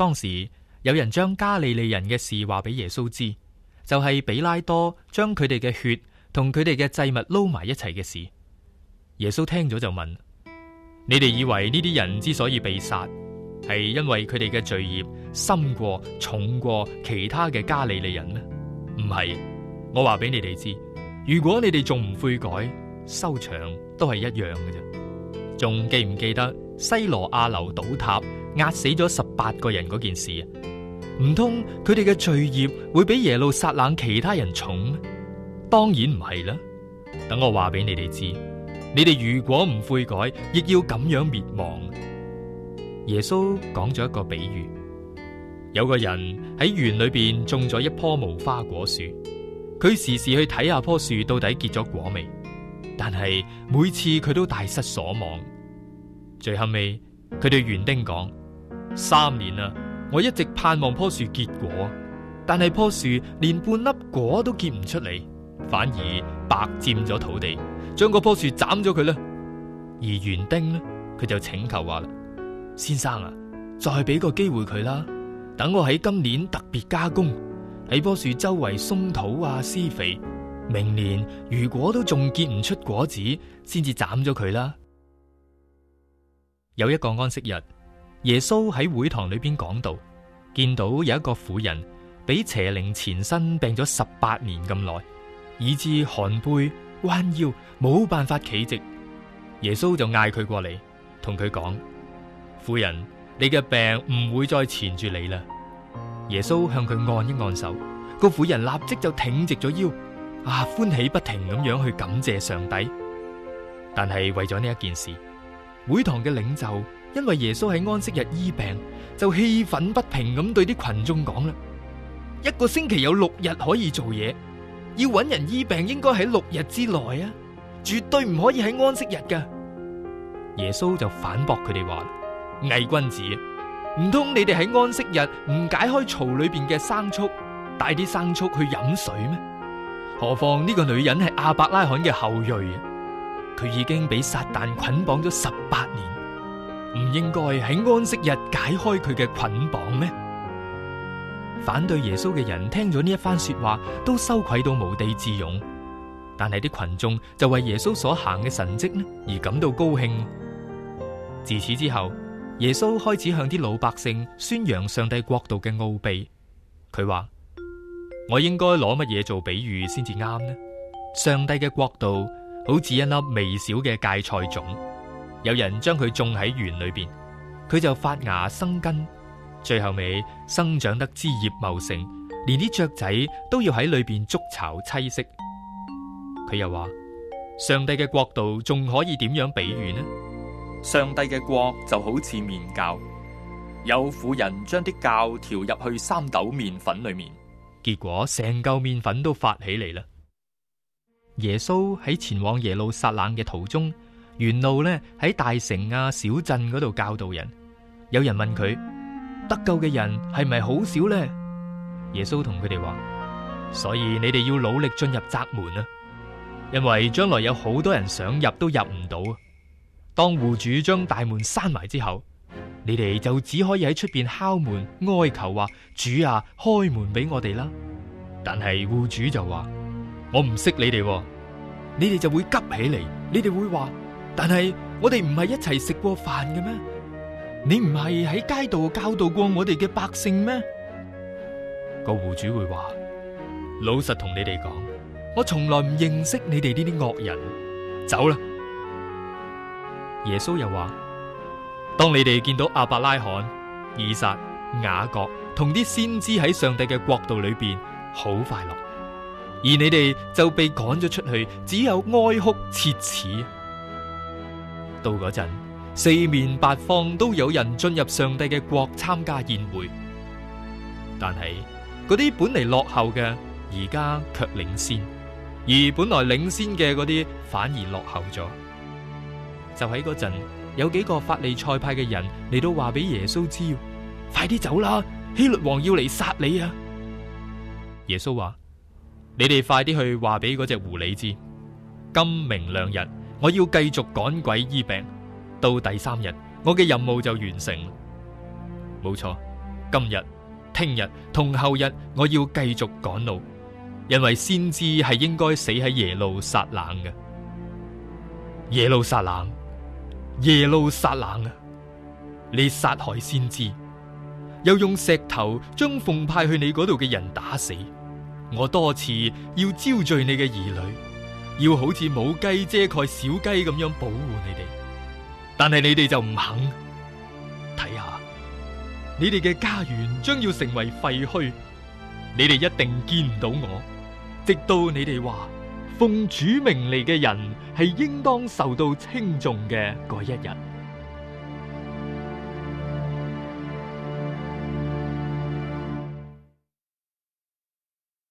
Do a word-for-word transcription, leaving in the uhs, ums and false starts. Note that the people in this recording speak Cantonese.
當時有人將加利利人嘅事話俾耶穌知，就係比拉多將佢哋嘅血同佢哋嘅祭物撈埋一齊嘅事。耶穌聽咗就問：你哋以為呢啲人之所以被殺，係因為佢哋嘅罪孽深過重過其他嘅加利利人咩？唔係，我話俾你哋知，如果你哋仲唔悔改，收場都係一樣嘅啫。仲記唔記得西羅亞樓倒塌壓死咗十八個人嗰件事啊？唔通佢哋嘅罪孽會比耶路撒冷其他人重咩？當然唔係啦。等我話俾你哋知，你哋如果唔悔改，亦要咁樣滅亡。耶穌講咗一個比喻，有個人喺園裏邊種咗一棵無花果樹，佢時時去睇下棵樹到底結咗果未，但係每次佢都大失所望。最後尾佢對園丁講：三年啦，我一直盼望棵樹結果，但係棵樹連半粒果都結唔出嚟，反而白佔咗土地，將嗰棵樹斬咗佢啦。而園丁呢，佢就請求話啦：先生啊，再俾個機會佢啦，等我喺今年特別加工，喺棵樹周圍鬆土啊施肥，明年如果都仲結唔出果子，先至斬咗佢啦。有一個安息日，耶穌喺會堂裏邊講道，見到有一個婦人俾邪靈纏身病咗十八年咁耐，以致寒背彎腰，冇辦法企直。耶穌就嗌佢過嚟，同佢講：婦人，你嘅病唔會再纏住你啦。耶穌向佢按一按手，個婦人立即就挺直咗腰，啊，歡喜不停咁樣去感謝上帝。但係為咗呢一件事，會堂嘅領袖因為耶穌喺安息日醫病，就氣憤不平咁對啲群眾講啦：一個星期有六日可以做嘢，要搵人醫病應該喺六日之內啊，絕對唔可以喺安息日噶。耶穌就反駁佢哋話：偽君子，唔通你哋喺安息日唔解開槽裏邊嘅牲畜，帶啲牲畜去飲水咩？何況呢個女人係亞伯拉罕嘅後裔啊！佢已經俾撒旦捆綁咗十八年，唔應該喺安息日解開佢嘅捆綁咩？反對耶穌嘅人聽咗呢一番說話，都羞愧到無地自容。但係啲群眾就為耶穌所行嘅神蹟呢而感到高興。自此之後，耶穌開始向啲老百姓宣揚上帝國度嘅奧秘。佢話：我應該攞乜嘢做比喻先至啱呢？上帝嘅國度好似一粒微小嘅芥菜種，有人將佢種喺園裏邊，佢就發芽生根，最後尾生長得枝葉茂盛，連啲雀仔都要喺裏邊築巢棲息。佢又話：上帝嘅國度仲可以點樣比喻呢？ 上帝嘅國就好似麵酵，有婦人將啲酵調入去三斗麵粉裏面， 結果成嚿麵粉都發起嚟啦。耶穌喺前往耶路撒冷嘅途中，沿路呢喺大城啊小鎮嗰度教導人。有人問佢：得救嘅人係咪好少呢？耶穌同佢哋話：所以你哋要努力進入窄門啊，因為將來有好多人想入都入唔到。當戶主將大門閂埋之後，你哋就只可以喺出邊敲門哀求話：主啊，開門俾我哋啦。但係戶主就話：我唔識你哋，你哋就會急起嚟，你哋會話：但係我哋唔係一齊食過飯嘅咩？你唔係喺街道教導過我哋嘅百姓咩？個戶主會話：老實同你哋講，我從來唔認識你哋呢啲惡人，走啦。耶穌又話：當你哋見到亞伯拉罕、以撒、雅各同啲先知喺上帝嘅國度裏邊好快樂，而你哋就被趕咗出去，只有哀哭切齒。到嗰陣，四面八方都有人進入上帝嘅國參加宴會，但係嗰啲本嚟落後嘅，而家卻領先，而本來領先嘅嗰啲反而落後咗。就喺嗰陣，有幾個法利賽派嘅人嚟到話俾耶穌知：快啲走啦，希律王要嚟殺你啊！耶穌話：你哋快啲去話俾嗰隻狐狸知，今明兩日我要繼續趕鬼醫病，到第三日我嘅任務就完成。冇錯， 今日、聽日同後日，我要繼續趕路，因為先知係應該死喺耶路撒冷嘅。耶路撒冷，耶路撒冷啊！你殺害先知，又用石頭將奉派去你嗰度嘅人打死。我多次要招聚你嘅兒女，要好似母雞遮蓋小雞咁樣保護你哋，但係你哋就唔肯。睇下，你哋嘅家園將要成為廢墟，你哋一定見唔到我，直到你哋話奉主名嚟嘅人係應當受到稱頌嘅嗰一日。